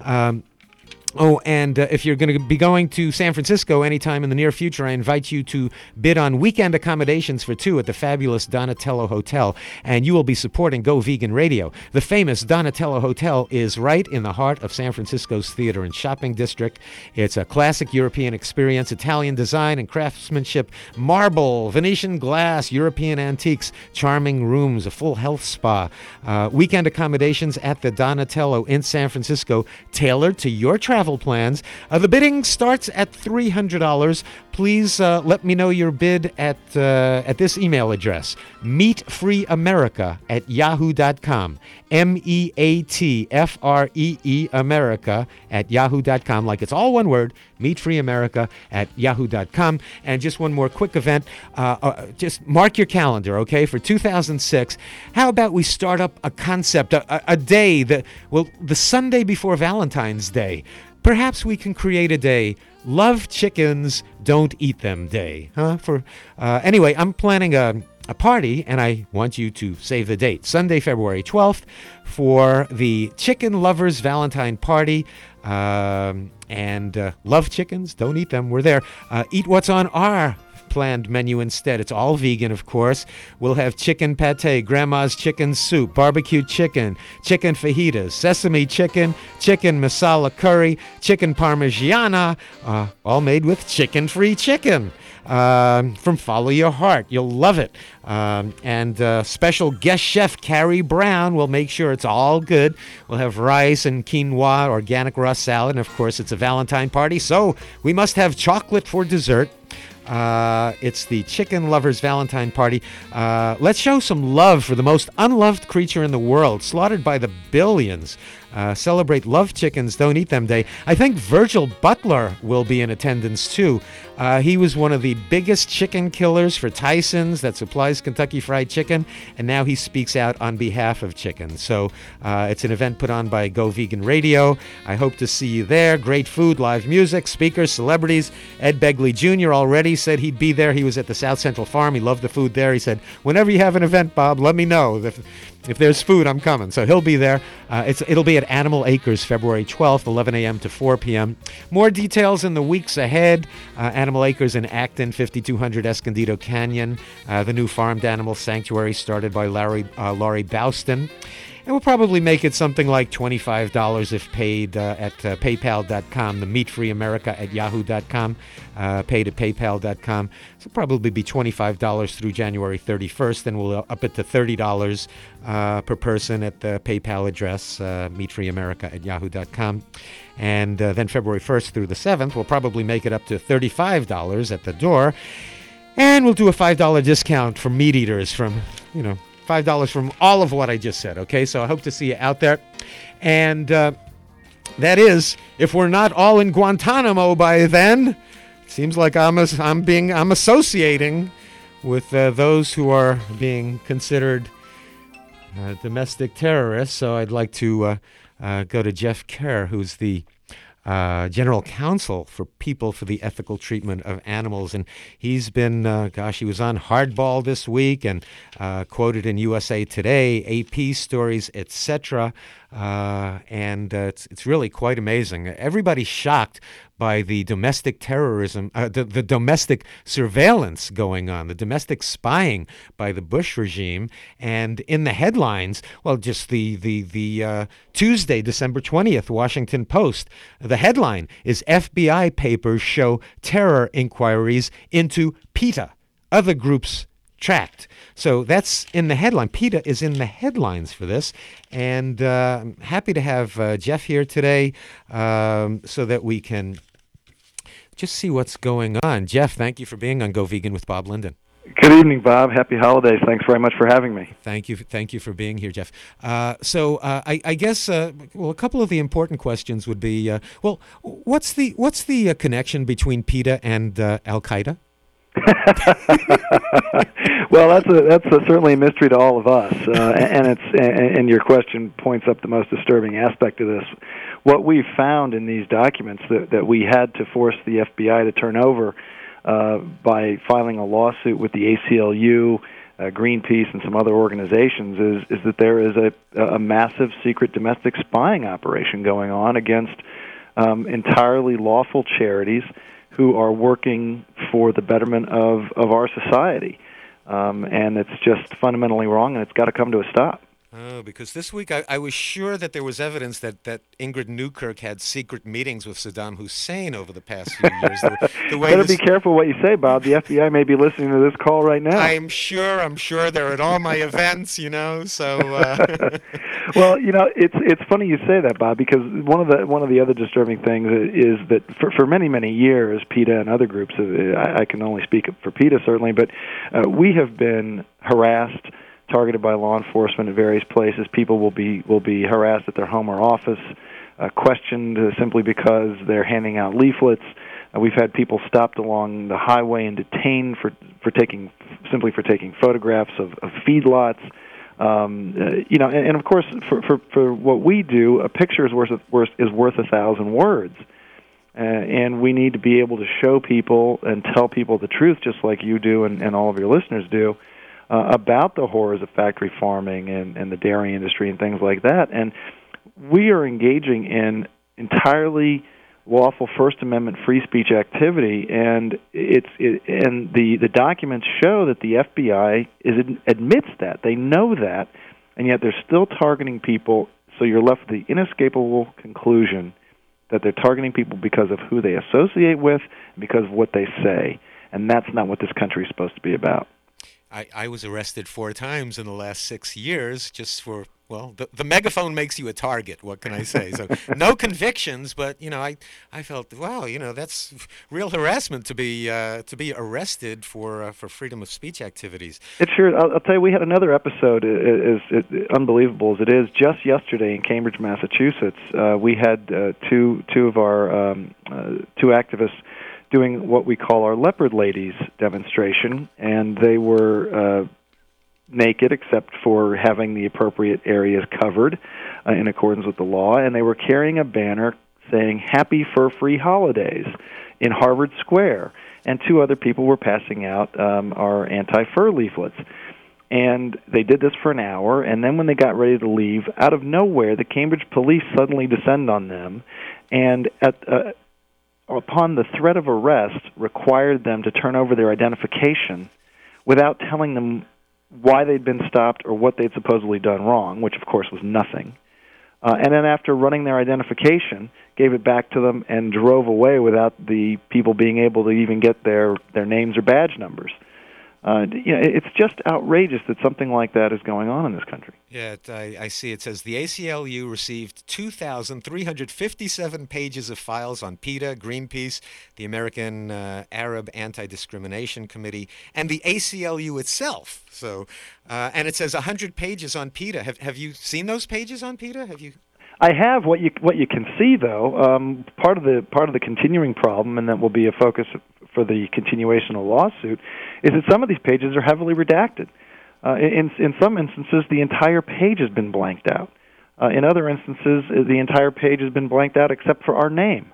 Speaker 1: And if you're going to be going to San Francisco anytime in the near future, I invite you to bid on weekend accommodations for two at the fabulous Donatello Hotel, and you will be supporting Go Vegan Radio. The famous Donatello Hotel is right in the heart of San Francisco's theater and shopping district. It's a classic European experience, Italian design and craftsmanship, marble, Venetian glass, European antiques, charming rooms, a full health spa. Weekend accommodations at the Donatello in San Francisco, tailored to your travel travel plans. The bidding starts at $300. Please let me know your bid at this email address, meatfreeamerica@yahoo.com. MEATFREE America @yahoo.com. Like it's all one word, meatfreeamerica@yahoo.com. And just one more quick event. Just mark your calendar, okay, for 2006. How about we start up a concept, a day the Sunday before Valentine's Day. Perhaps we can create a day, Love Chickens, Don't Eat Them Day. Anyway, I'm planning a party, and I want you to save the date. Sunday, February 12th, for the Chicken Lovers Valentine Party. Love chickens, don't eat them. We're there. Eat what's on our planned menu instead. It's all vegan, of course. We'll have chicken pate, grandma's chicken soup, barbecue chicken, chicken fajitas, sesame chicken, chicken masala curry, chicken parmigiana, all made with chicken-free chicken. From Follow Your Heart. You'll love it. And special guest chef Carrie Brown will make sure it's all good. We'll have rice and quinoa, organic raw salad, and of course it's a Valentine party, so we must have chocolate for dessert. It's the Chicken Lovers Valentine Party. Let's show some love for the most unloved creature in the world, slaughtered by the billions. Celebrate Love Chickens, Don't Eat Them Day. I think Virgil Butler will be in attendance too. He was one of the biggest chicken killers for Tyson's that supplies Kentucky Fried Chicken, and now he speaks out on behalf of chicken. So it's an event put on by Go Vegan Radio. I hope to see you there. Great food, live music, speakers, celebrities. Ed Begley Jr. already said he'd be there. He was at the South Central Farm. He loved the food there. He said, whenever you have an event, Bob, let me know. If there's food, I'm coming. So he'll be there. It'll be at Animal Acres, February 12th, 11 a.m. to 4 p.m. More details in the weeks ahead. Animal Acres in Acton, 5200 Escondido Canyon. The new farmed animal sanctuary started by Laurie Bouston. And we'll probably make it something like $25 if paid at paypal.com, the meatfreeamerica@yahoo.com, paid at paypal.com. So it'll probably be $25 through January 31st, then we'll up it to $30 per person at the PayPal address, meatfreeamerica@yahoo.com. And then February 1st through the 7th, we'll probably make it up to $35 at the door. And we'll do a $5 discount for meat eaters from, $5 from all of what I just said, okay? So I hope to see you out there. And that is, if we're not all in Guantanamo by then, it seems like I'm associating with those who are being considered domestic terrorists. So I'd like to go to Jeff Kerr, who's the General Counsel for People for the Ethical Treatment of Animals. And he's been, he was on Hardball this week and quoted in USA Today, AP stories, etc. And it's really quite amazing. Everybody's shocked by the domestic terrorism, the domestic surveillance going on, the domestic spying by the Bush regime. And in the headlines, well, just the Tuesday, December 20th, Washington Post, the headline is FBI papers show terror inquiries into PETA, other groups tracked. So that's in the headline. PETA is in the headlines for this. And I'm happy to have Jeff here today so that we can just see what's going on. Jeff, thank you for being on Go Vegan with Bob Linden.
Speaker 7: Good evening, Bob. Happy holidays. Thanks very much for having me.
Speaker 1: Thank you for being here, Jeff. I guess a couple of the important questions would be, what's the connection between PETA and Al Qaeda?
Speaker 7: Well, that's certainly a mystery to all of us, and your question points up the most disturbing aspect of this. What we found in these documents that we had to force the FBI to turn over by filing a lawsuit with the ACLU, Greenpeace, and some other organizations is that there is a massive secret domestic spying operation going on against entirely lawful charities who are working for the betterment of our society. And it's just fundamentally wrong, and it's got to come to a stop.
Speaker 1: Oh, because this week I was sure that there was evidence that Ingrid Newkirk had secret meetings with Saddam Hussein over the past few years. The way
Speaker 7: Better
Speaker 1: this,
Speaker 7: be careful what you say, Bob. The FBI may be listening to this call right now.
Speaker 1: I'm sure they're at all my events, so...
Speaker 7: Well, it's funny you say that, Bob, because one of the other disturbing things is that for many years, PETA and other groups, I can only speak for PETA certainly, but we have been harassed, targeted by law enforcement at various places. People will be harassed at their home or office, questioned simply because they're handing out leaflets. We've had people stopped along the highway and detained for taking photographs of feedlots. And of course, for what we do, a picture is worth 1,000 words. And we need to be able to show people and tell people the truth, just like you do and all of your listeners do, about the horrors of factory farming and the dairy industry and things like that. And we are engaging in entirely lawful First Amendment free speech activity, and the documents show that the FBI admits that. They know that, and yet they're still targeting people, so you're left with the inescapable conclusion that they're targeting people because of who they associate with and because of what they say, and that's not what this country is supposed to be about.
Speaker 1: I was arrested 4 times in the last 6 years just for, well, the megaphone makes you a target. What can I say? So no convictions, but I felt, wow, that's real harassment to be arrested for freedom of speech activities.
Speaker 7: It's sure. I'll tell you, we had another episode, as unbelievable as it is, just yesterday in Cambridge, Massachusetts. We had two of our two activists doing what we call our Leopard Ladies demonstration, and they were naked except for having the appropriate areas covered in accordance with the law, and they were carrying a banner saying "Happy Fur-Free Holidays" in Harvard Square, and 2 other people were passing out our anti-fur leaflets. And they did this for an hour, and then when they got ready to leave, out of nowhere, the Cambridge police suddenly descend on them, and upon the threat of arrest, required them to turn over their identification without telling them why they'd been stopped or what they'd supposedly done wrong, which, of course, was nothing. And then after running their identification, gave it back to them and drove away without the people being able to even get their names or badge numbers. It's just outrageous that something like that is going on in this country.
Speaker 1: Yeah, I see. It says the ACLU received 2,357 pages of files on PETA, Greenpeace, the American Arab Anti-Discrimination Committee, and the ACLU itself. So, and it says 100 pages on PETA. Have you seen those pages on PETA? Have you?
Speaker 7: I have. What you can see, though, part of the continuing problem, and that will be a focus for the continuation of the lawsuit, is that some of these pages are heavily redacted. In some instances, the entire page has been blanked out. In other instances, the entire page has been blanked out except for our name.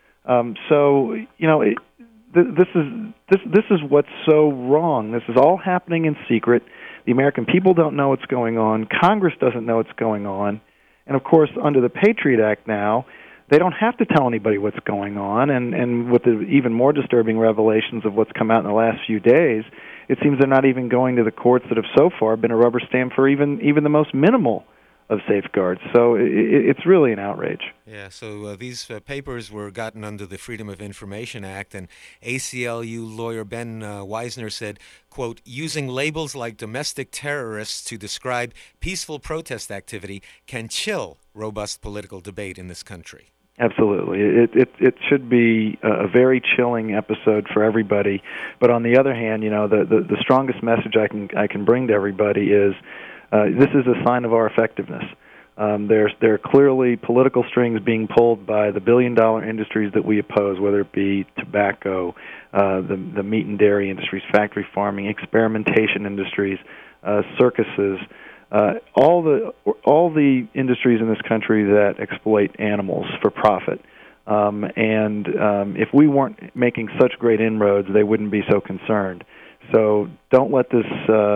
Speaker 7: This is what's so wrong. This is all happening in secret. The American people don't know what's going on. Congress doesn't know what's going on. And, of course, under the Patriot Act now, they don't have to tell anybody what's going on. And with the even more disturbing revelations of what's come out in the last few days, it seems they're not even going to the courts that have so far been a rubber stamp for even the most minimal of safeguards. So it's really an outrage.
Speaker 1: Yeah, so these papers were gotten under the Freedom of Information Act, and ACLU lawyer Ben Weisner said, quote, using labels like domestic terrorists to describe peaceful protest activity can chill robust political debate in this country.
Speaker 7: Absolutely. It should be a very chilling episode for everybody. But on the other hand, the strongest message I can bring to everybody is this is a sign of our effectiveness. There are clearly political strings being pulled by the billion-dollar industries that we oppose, whether it be tobacco, the meat and dairy industries, factory farming, experimentation industries, circuses, all the industries in this country that exploit animals for profit. If we weren't making such great inroads, they wouldn't be so concerned. So don't let this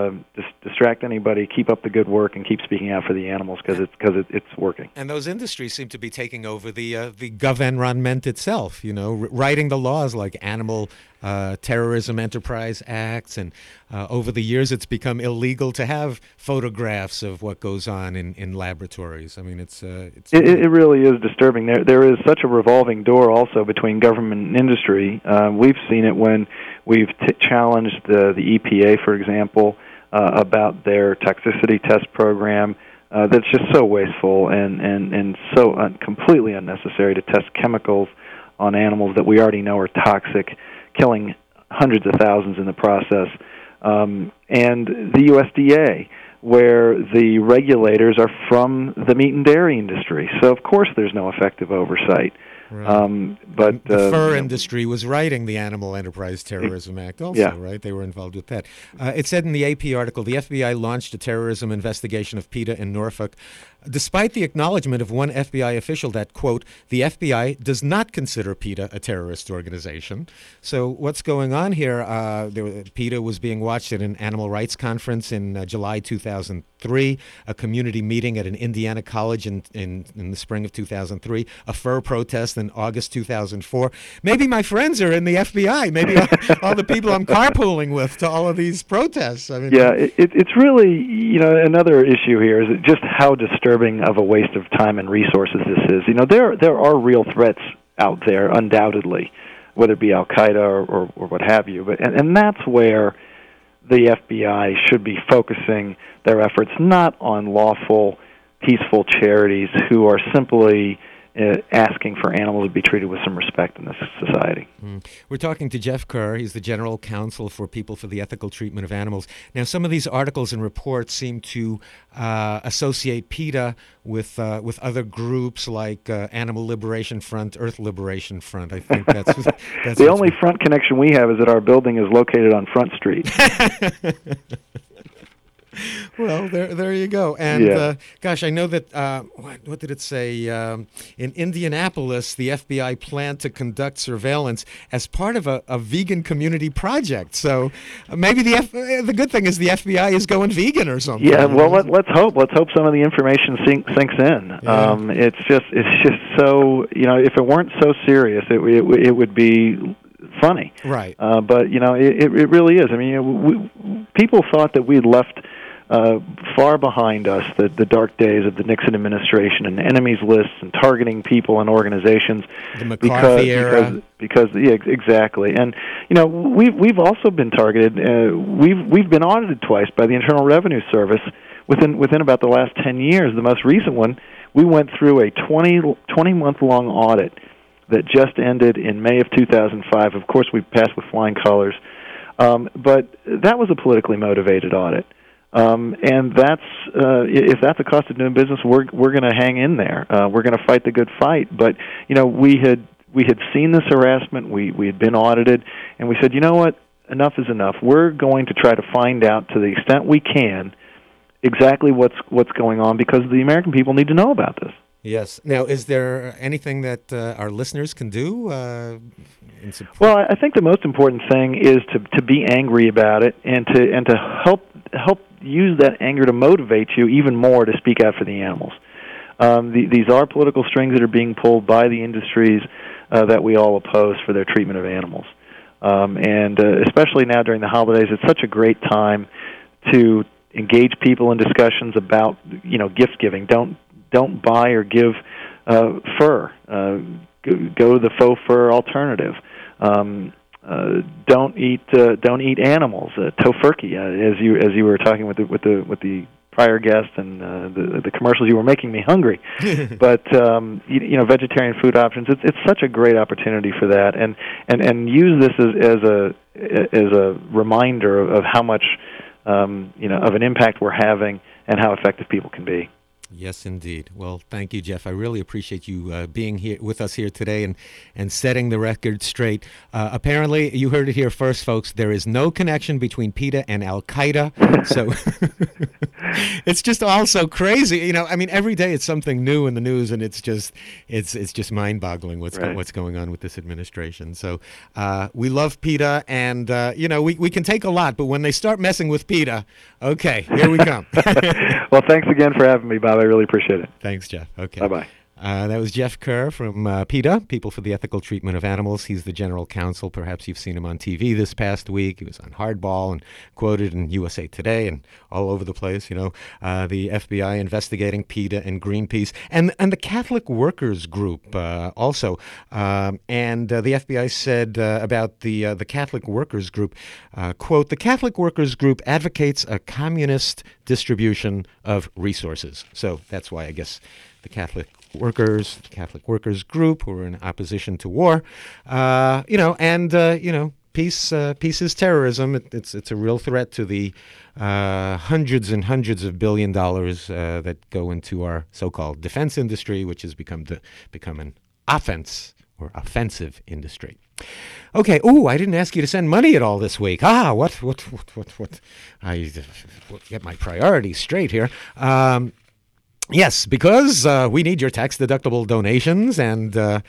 Speaker 7: distract anybody. Keep up the good work and keep speaking out for the animals because it's working.
Speaker 1: And those industries seem to be taking over the GovEnronment itself, writing the laws like Animal Terrorism Enterprise Acts. And over the years, it's become illegal to have photographs of what goes on in laboratories. I mean, it
Speaker 7: really is disturbing. There is such a revolving door also between government and industry. We've seen it when we've challenged the EPA, for example, about their toxicity test program. That's just so wasteful and so completely unnecessary to test chemicals on animals that we already know are toxic, killing hundreds of thousands in the process. And the USDA, where the regulators are from the meat and dairy industry. So, of course, there's no effective oversight.
Speaker 1: Right.
Speaker 7: But
Speaker 1: the fur industry was writing the Animal Enterprise Terrorism Act also, right? They were involved with that. It said in the AP article, the FBI launched a terrorism investigation of PETA in Norfolk, despite the acknowledgement of one FBI official that, quote, the FBI does not consider PETA a terrorist organization. So what's going on here? PETA was being watched at an animal rights conference in July 2003, a community meeting at an Indiana college in the spring of 2003, a fur protest in August 2004. Maybe my friends are in the FBI. Maybe all the people I'm carpooling with to all of these protests. I mean,
Speaker 7: it's really, another issue here is just how disturbing of a waste of time and resources this is. There are real threats out there, undoubtedly, whether it be Al-Qaeda or what have you. And that's where the FBI should be focusing their efforts, not on lawful, peaceful charities who are simply asking for animals to be treated with some respect in this society.
Speaker 1: We're talking to Jeff Kerr. He's the General Counsel for People for the Ethical Treatment of Animals. Now, some of these articles and reports seem to associate PETA with other groups like Animal Liberation Front, Earth Liberation Front. I think that's
Speaker 7: the only front connection we have is that our building is located on Front Street.
Speaker 1: Well, there you go. And gosh, I know that, what did it say? In Indianapolis, the FBI planned to conduct surveillance as part of a vegan community project. So maybe the good thing is the FBI is going vegan or something.
Speaker 7: Yeah, well, let's hope. Let's hope some of the information sinks in. Yeah. It's just so, if it weren't so serious, it would be funny.
Speaker 1: Right.
Speaker 7: But, it really is. I mean, people thought that we'd left far behind us the dark days of the Nixon administration and enemies lists and targeting people and organizations.
Speaker 1: The McCarthy era.
Speaker 7: Because exactly. And we've also been targeted. We've been audited twice by the Internal Revenue Service within about the last 10 years. The most recent one, we went through a 20-month-long audit that just ended in May of 2005. Of course, we passed with flying colors. But that was a politically motivated audit. And that's if that's the cost of doing business, we're going to hang in there. We're going to fight the good fight. But we had seen this harassment. We had been audited, and we said, what? Enough is enough. We're going to try to find out to the extent we can exactly what's going on because the American people need to know about this.
Speaker 1: Yes. Now, is there anything that our listeners can do in support?
Speaker 7: Well, I think the most important thing is to be angry about it and to help use that anger to motivate you even more to speak out for the animals. These are political strings that are being pulled by the industries that we all oppose for their treatment of animals. And especially now during the holidays, it's such a great time to engage people in discussions about, gift giving. Don't buy or give fur. Go to the faux fur alternative. Don't eat animals. Tofurkey, as you were talking with the prior guest and the commercials, you were making me hungry. But vegetarian food options. It's such a great opportunity for that, and use this as a reminder of how much of an impact we're having and how effective people can be.
Speaker 1: Yes, indeed. Well, thank you, Jeff. I really appreciate you being here with us here today and setting the record straight. Apparently, you heard it here first, folks. There is no connection between PETA and Al-Qaeda. So It's just all so crazy. You know, I mean, every day it's something new in the news, and it's just mind-boggling what's going on with this administration. So we love PETA, and you know, we can take a lot, but when they start messing with PETA, okay, here we come.
Speaker 7: Well, thanks again for having me, Bob. I really appreciate it.
Speaker 1: Thanks, Jeff. Okay.
Speaker 7: Bye-bye.
Speaker 1: That was Jeff Kerr from PETA, People for the Ethical Treatment of Animals. He's the general counsel. Perhaps you've seen him on TV this past week. He was on Hardball and quoted in USA Today and all over the place. You know, the FBI investigating PETA and Greenpeace and the Catholic Workers Group also. And the FBI said about the Catholic Workers Group, quote, "The Catholic Workers Group advocates a communist distribution of resources." So that's why I guess the Catholic Workers Group, who are in opposition to war, you know, and you know, peace is terrorism. It's a real threat to the hundreds and hundreds of $billions that go into our so-called defense industry, which has become an offensive industry. Okay. Oh, I didn't ask you to send money at all this week. What? I get my priorities straight here. Yes, because we need your tax-deductible donations, and Go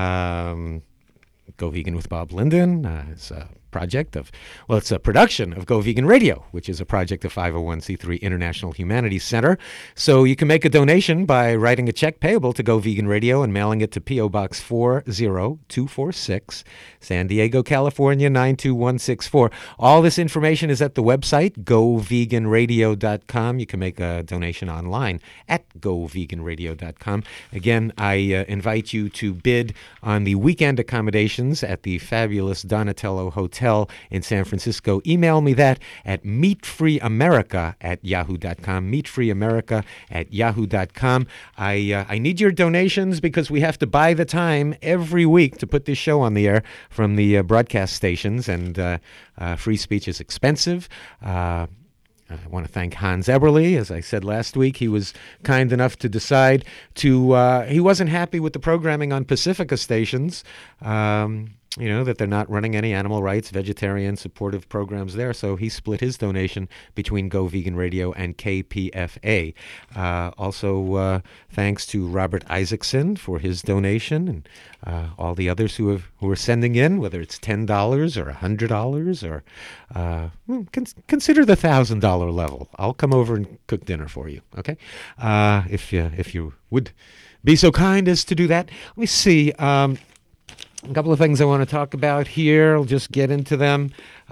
Speaker 1: Vegan with Bob Linden is a project of, well, it's a production of Go Vegan Radio, which is a project of 501c3 International Humanities Center. So you can make a donation by writing a check payable to Go Vegan Radio and mailing it to P.O. Box 40246, San Diego, California, 92164. All this information is at the website, goveganradio.com. You can make a donation online at goveganradio.com. Again, I invite you to bid on the weekend accommodations at the fabulous Donatello Hotel in San Francisco. Email me that at meatfreeamerica@yahoo.com, meatfreeamerica@yahoo.com. I need your donations because we have to buy the time every week to put this show on the air from the broadcast stations, and free speech is expensive. I want to thank Hans Eberle. As I said last week, he was kind enough to decide he wasn't happy with the programming on Pacifica stations, you know, that they're not running any animal rights, vegetarian, supportive programs there. So he split his donation between Go Vegan Radio and KPFA. Also, thanks to Robert Isaacson for his donation, and all the others who are sending in, whether it's $10 or $100 or consider the $1,000 level. I'll come over and cook dinner for you. Okay, if you would be so kind as to do that. Let me see. A couple of things I want to talk about here. I'll just get into them.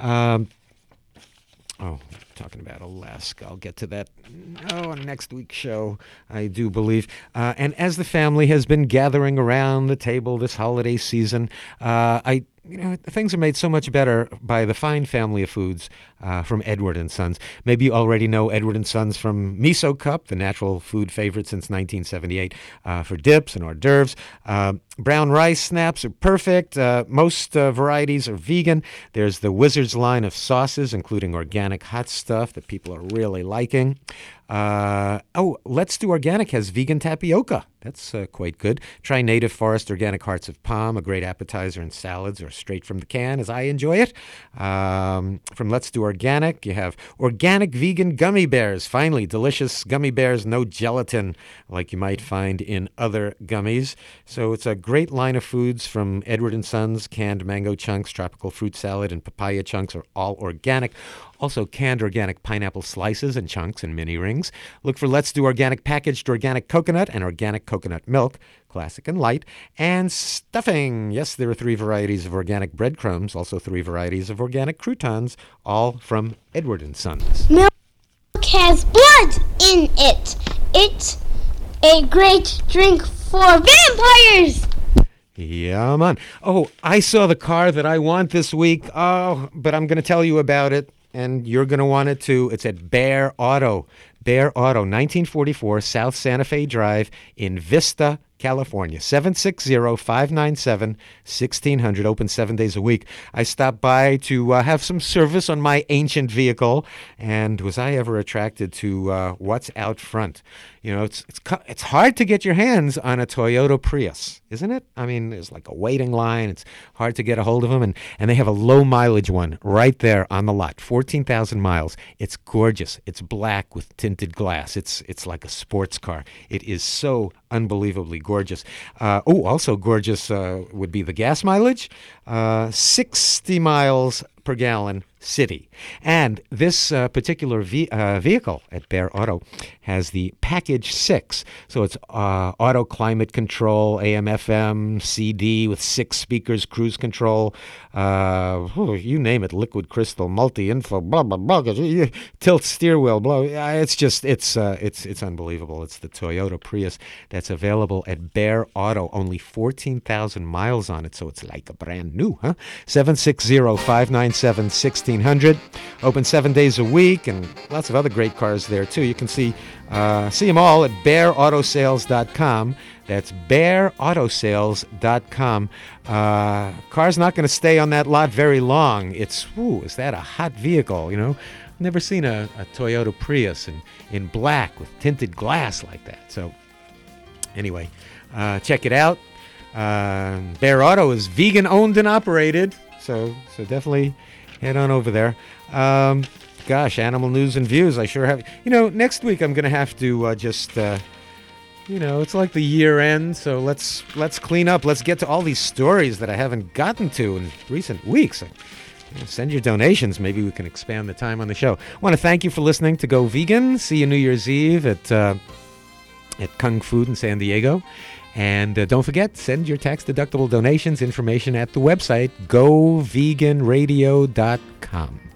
Speaker 1: Talking about Alaska. I'll get to that on next week's show, I do believe. And as the family has been gathering around the table this holiday season, things are made so much better by the fine family of foods from Edward & Sons. Maybe you already know Edward & Sons from Miso Cup, the natural food favorite since 1978 for dips and hors d'oeuvres. Brown rice snaps are perfect. Most varieties are vegan. There's the Wizards line of sauces, including organic hot stuff that people are really liking. Let's Do Organic has vegan tapioca. That's quite good. Try Native Forest Organic Hearts of Palm, a great appetizer in salads or straight from the can, as I enjoy it. From Let's Do Organic, you have organic vegan gummy bears. Finally, delicious gummy bears, no gelatin like you might find in other gummies. So it's a great line of foods from Edward & Sons. Canned mango chunks, tropical fruit salad, and papaya chunks are all organic. Also, canned organic pineapple slices and chunks and mini rings. Look for Let's Do Organic packaged organic coconut and organic coconut milk, classic and light, and stuffing. Yes, there are 3 varieties of organic breadcrumbs, also 3 varieties of organic croutons, all from Edward & Sons.
Speaker 4: Milk has blood in it. It's a great drink for vampires.
Speaker 1: Yeah, man. Oh, I saw the car that I want this week. Oh, but I'm going to tell you about it, and you're going to want it too. It's at Bear Auto. Bear Auto, 1944 South Santa Fe Drive in Vista, California, 760-597-1600, open 7 days a week. I stopped by to have some service on my ancient vehicle, and was I ever attracted to what's out front? You know, it's hard to get your hands on a Toyota Prius, isn't it? I mean, there's like a waiting line. It's hard to get a hold of them, and they have a low mileage one right there on the lot, 14,000 miles. It's gorgeous. It's black with tinted tinted glass. It's like a sports car. It is so unbelievably gorgeous. Also gorgeous would be the gas mileage. 60 miles per gallon city. And this particular vehicle at Bear Auto has the Package 6. So it's auto climate control, AM, FM, CD with 6 speakers, cruise control, you name it, liquid crystal, multi-info, blah, blah, blah, tilt steer wheel, blah. It's just, it's unbelievable. It's the Toyota Prius that's available at Bear Auto. Only 14,000 miles on it, so it's like a brand new, huh? 760-597-1600. Open 7 days a week, and lots of other great cars there, too. You can see them all at BearAutoSales.com. That's BearAutoSales.com. Car's not going to stay on that lot very long. Is that a hot vehicle, you know? Never seen a Toyota Prius in black with tinted glass like that. So anyway, check it out. Bear Auto is vegan owned and operated, so definitely head on over there. Animal news and views. I sure have. Next week I'm going to have to it's like the year end, so let's clean up. Let's get to all these stories that I haven't gotten to in recent weeks. Send your donations. Maybe we can expand the time on the show. I want to thank you for listening to Go Vegan. See you New Year's Eve at Kung Food in San Diego. And don't forget, send your tax-deductible donations information at the website, goveganradio.com.